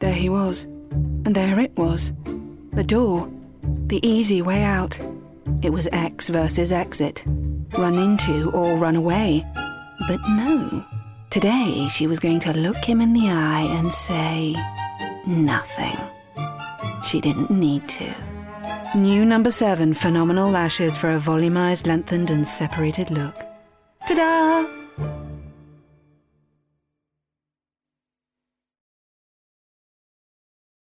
There he was, and there it was. The door, the easy way out. It was X versus exit. Run into or run away. But no. Today she was going to look him in the eye and say nothing. She didn't need to. New number 7 phenomenal lashes for a volumized, lengthened and separated look. Ta-da!